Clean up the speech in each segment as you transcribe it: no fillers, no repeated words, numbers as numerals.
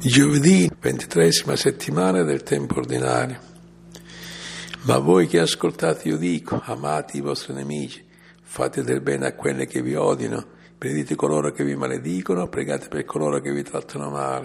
Giovedì, 23ª settimana del tempo ordinario. Ma voi che ascoltate io dico, amate i vostri nemici, fate del bene a quelli che vi odiano, benedite coloro che vi maledicono, pregate per coloro che vi trattano male.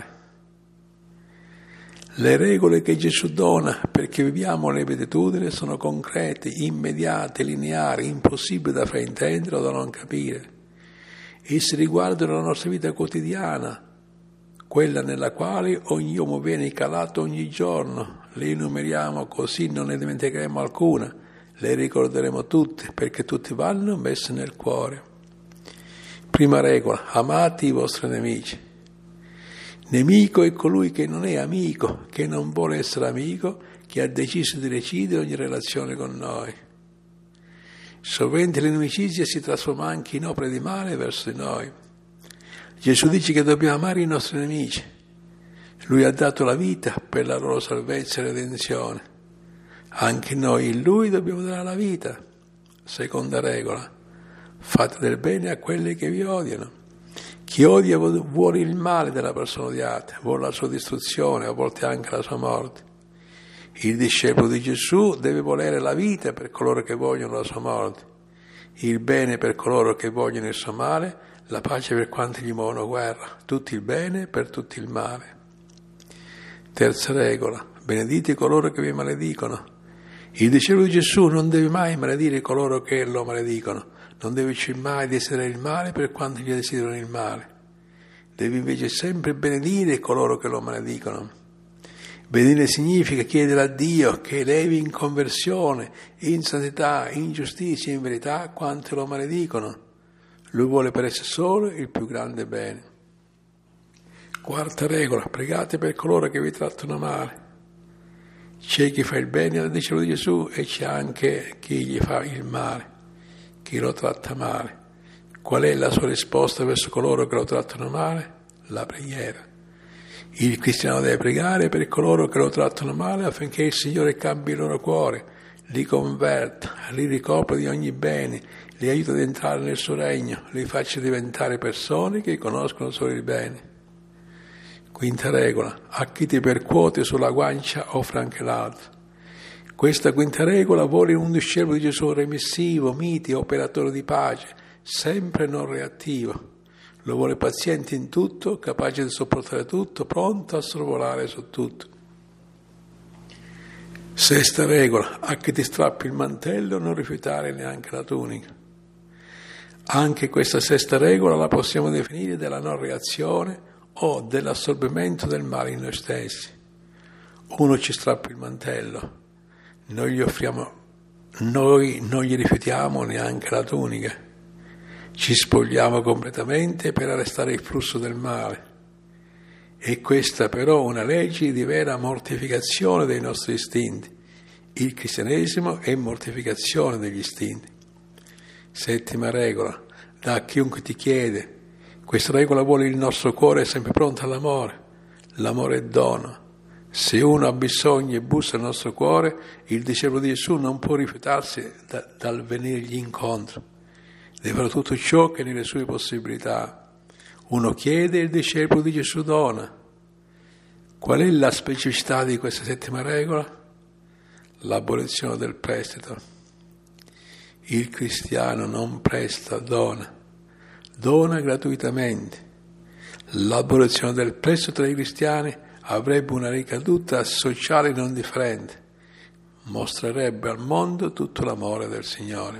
Le regole che Gesù dona perché viviamo le beatitudini sono concrete, immediate, lineari, impossibili da fraintendere o da non capire. Esse riguardano la nostra vita quotidiana, quella nella quale ogni uomo viene calato ogni giorno. Le enumeriamo così non ne dimenticheremo alcuna, le ricorderemo tutte perché tutte vanno messe nel cuore. Prima regola, amate i vostri nemici. Nemico è colui che non è amico, che non vuole essere amico, che ha deciso di recidere ogni relazione con noi. Sovente l'inimicizia si trasforma anche in opere di male verso di noi. Gesù dice che dobbiamo amare i nostri nemici. Lui ha dato la vita per la loro salvezza e redenzione. Anche noi in Lui dobbiamo dare la vita. Seconda regola, fate del bene a quelli che vi odiano. Chi odia vuole il male della persona odiata, vuole la sua distruzione, a volte anche la sua morte. Il discepolo di Gesù deve volere la vita per coloro che vogliono la sua morte, il bene per coloro che vogliono il suo male, la pace per quanti gli muovono guerra, tutti il bene per tutti il male. Terza regola, benedite coloro che vi maledicono. Il discepolo di Gesù non deve mai maledire coloro che lo maledicono, non deve mai desiderare il male per quanti gli desiderano il male. Deve invece sempre benedire coloro che lo maledicono. Benedire significa chiedere a Dio che levi in conversione, in santità, in giustizia e in verità quanti lo maledicono. Lui vuole per esso solo il più grande bene. Quarta regola, pregate per coloro che vi trattano male. C'è chi fa il bene al discepolo di Gesù e c'è anche chi gli fa il male, chi lo tratta male. Qual è la sua risposta verso coloro che lo trattano male? La preghiera. Il cristiano deve pregare per coloro che lo trattano male affinché il Signore cambi il loro cuore, li converta, li ricopra di ogni bene, li aiuta ad entrare nel suo regno, li faccia diventare persone che conoscono solo il bene. Quinta regola, a chi ti percuote sulla guancia offre anche l'altro. Questa quinta regola vuole un discepolo di Gesù remissivo, mite, operatore di pace, sempre non reattivo. Lo vuole paziente in tutto, capace di sopportare tutto, pronto a sorvolare su tutto. Sesta regola, a chi ti strappi il mantello non rifiutare neanche la tunica. Anche questa sesta regola la possiamo definire della non reazione o dell'assorbimento del male in noi stessi. Uno ci strappa il mantello, noi non gli rifiutiamo neanche la tunica, ci spogliamo completamente per arrestare il flusso del male. E questa però una legge di vera mortificazione dei nostri istinti. Il cristianesimo è mortificazione degli istinti. Settima regola, da a chiunque ti chiede. Questa regola vuole il nostro cuore sempre pronto all'amore. L'amore è dono. Se uno ha bisogno e bussa al nostro cuore, il discepolo di Gesù non può rifiutarsi dal venirgli incontro. Deve fare tutto ciò che è nelle sue possibilità. Uno chiede e il discepolo di Gesù dona. Qual è la specificità di questa settima regola? L'abolizione del prestito. Il cristiano non presta, dona gratuitamente. L'abolizione del prestito tra i cristiani avrebbe una ricaduta sociale non differente, mostrerebbe al mondo tutto l'amore del Signore.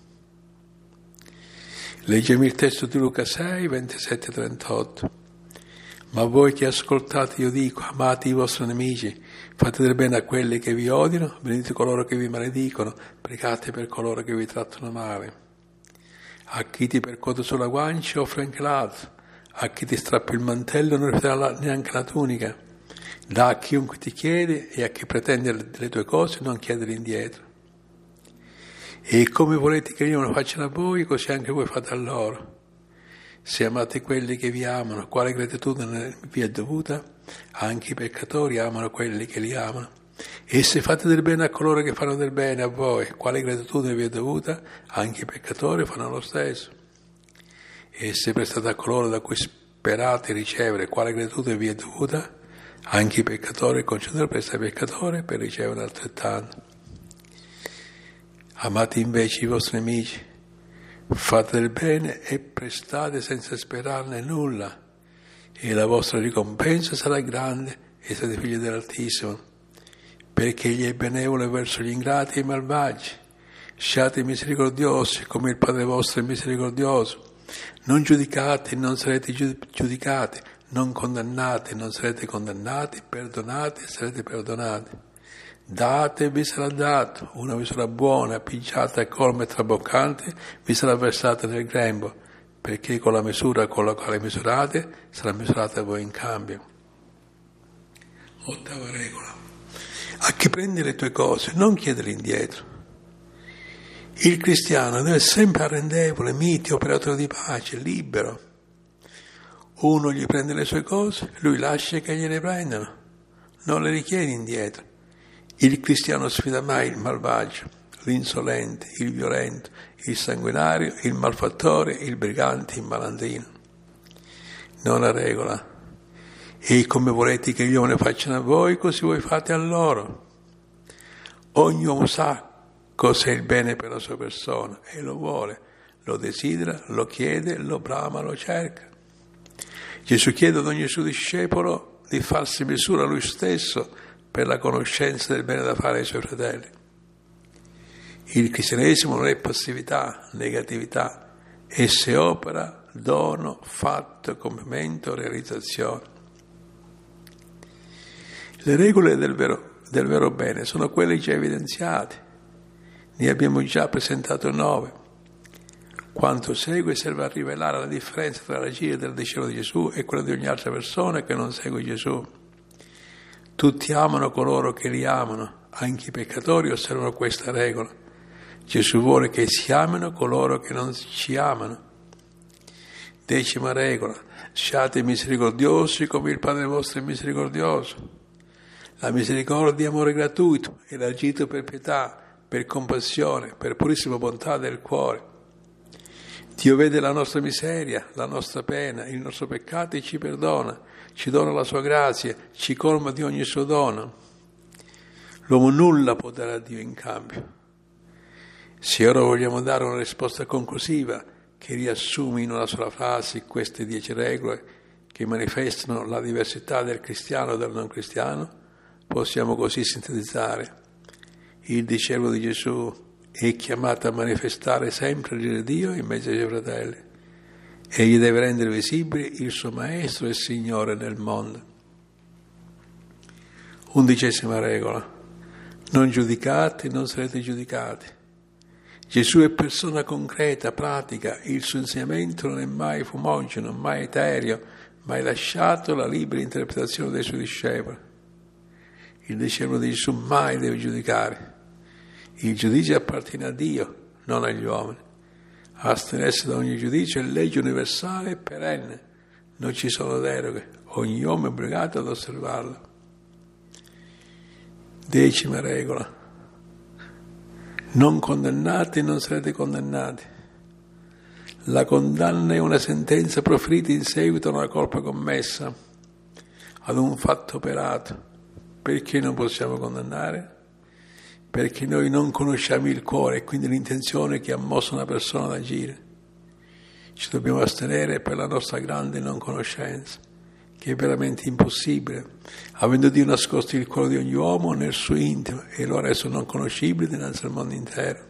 Leggiamo il testo di Luca 6, 27-38. Ma voi che ascoltate io dico, amate i vostri nemici, fate del bene a quelli che vi odiano, benedite coloro che vi maledicono, pregate per coloro che vi trattano male. A chi ti percuote sulla guancia offre anche l'altro, a chi ti strappa il mantello non rifiuterà neanche la tunica. Dà a chiunque ti chiede e a chi pretende le tue cose non chiedere indietro. E come volete che io lo faccia a voi, così anche voi fate a loro. Se amate quelli che vi amano, quale gratitudine vi è dovuta? Anche i peccatori amano quelli che li amano. E se fate del bene a coloro che fanno del bene a voi, quale gratitudine vi è dovuta? Anche i peccatori fanno lo stesso. E se prestate a coloro da cui sperate ricevere, quale gratitudine vi è dovuta? Anche i peccatori concedono presto ai peccatori per ricevere altrettanto. Amate invece i vostri nemici, fate del bene e prestate senza sperarne nulla, e la vostra ricompensa sarà grande e siete figli dell'Altissimo, perché egli è benevolo verso gli ingrati e i malvagi. Siate misericordiosi come il Padre vostro è misericordioso. Non giudicate, non sarete giudicati, non condannate, non sarete condannati, perdonate, sarete perdonati. Date e vi sarà dato, una misura buona, pigiata e colma e traboccante, vi sarà versata nel grembo, perché con la misura con la quale misurate, sarà misurata a voi in cambio. 8ª regola. A chi prendi le tue cose, non chiedere indietro. Il cristiano deve essere sempre arrendevole, mite, operatore di pace, libero. Uno gli prende le sue cose, lui lascia che gliele prendano, non le richiede indietro. Il cristiano sfida mai il malvagio, l'insolente, il violento, il sanguinario, il malfattore, il brigante, il malandrino. Nona regola. E come volete che gli uomini facciano a voi, così voi fate a loro. Ogni uomo sa cos'è il bene per la sua persona e lo vuole, lo desidera, lo chiede, lo brama, lo cerca. Gesù chiede ad ogni suo discepolo di farsi misura lui stesso per la conoscenza del bene da fare ai suoi fratelli. Il cristianesimo non è passività, negatività, esse opera, dono, fatto, compimento, realizzazione. Le regole del vero bene sono quelle già evidenziate, ne abbiamo già presentato 9. Quanto segue serve a rivelare la differenza tra l'agire del discepolo di Gesù e quello di ogni altra persona che non segue Gesù. Tutti amano coloro che li amano, anche i peccatori osservano questa regola. Gesù vuole che si amino coloro che non ci amano. 10ª regola. Siate misericordiosi come il Padre vostro è misericordioso. La misericordia è amore gratuito, è agito per pietà, per compassione, per purissima bontà del cuore. Dio vede la nostra miseria, la nostra pena, il nostro peccato e ci perdona, ci dona la sua grazia, ci colma di ogni suo dono. L'uomo nulla può dare a Dio in cambio. Se ora vogliamo dare una risposta conclusiva che riassumi in una sola frase queste 10 regole che manifestano la diversità del cristiano e del non cristiano, possiamo così sintetizzare. Il discepolo di Gesù è chiamato a manifestare sempre il Dio in mezzo ai suoi fratelli. Egli deve rendere visibile il suo Maestro e Signore nel mondo. 11ª regola. Non giudicate, non sarete giudicati. Gesù è persona concreta, pratica, il suo insegnamento non è mai fumogeno, mai etereo, mai lasciato la libera interpretazione dei suoi discepoli. Il discepolo di Gesù mai deve giudicare. Il giudizio appartiene a Dio, non agli uomini. Astenersi da ogni giudizio è legge universale e perenne. Non ci sono deroghe. Ogni uomo è obbligato ad osservarla. 10ª regola. Non condannate e non sarete condannati. La condanna è una sentenza proferita in seguito a una colpa commessa, ad un fatto operato. Perché non possiamo condannare? Perché noi non conosciamo il cuore e quindi l'intenzione che ha mosso una persona ad agire. Ci dobbiamo astenere per la nostra grande non conoscenza, che è veramente impossibile, avendo Dio nascosto il cuore di ogni uomo nel suo intimo e lo ha reso non conoscibile dinanzi al mondo intero.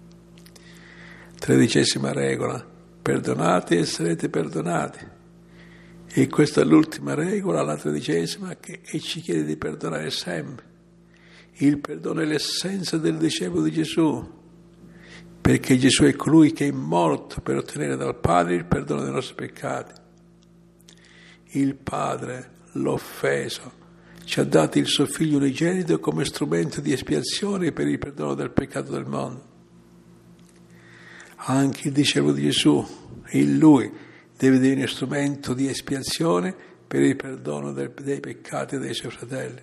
13ª regola. Perdonate e sarete perdonati. E questa è l'ultima regola, la 13ª, che ci chiede di perdonare sempre. Il perdono è l'essenza del discepolo di Gesù, perché Gesù è colui che è morto per ottenere dal Padre il perdono dei nostri peccati. Il Padre, l'offeso, ci ha dato il suo Figlio unigenito come strumento di espiazione per il perdono del peccato del mondo. Anche il discepolo di Gesù, in Lui, deve divenire strumento di espiazione per il perdono dei peccati dei suoi fratelli.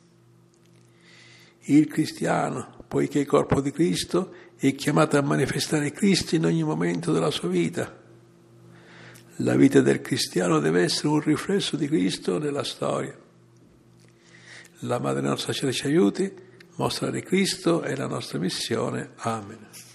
Il cristiano, poiché è corpo di Cristo, è chiamato a manifestare Cristo in ogni momento della sua vita. La vita del cristiano deve essere un riflesso di Cristo nella storia. La Madre nostra Cielo ci aiuti, mostra di Cristo è la nostra missione. Amen.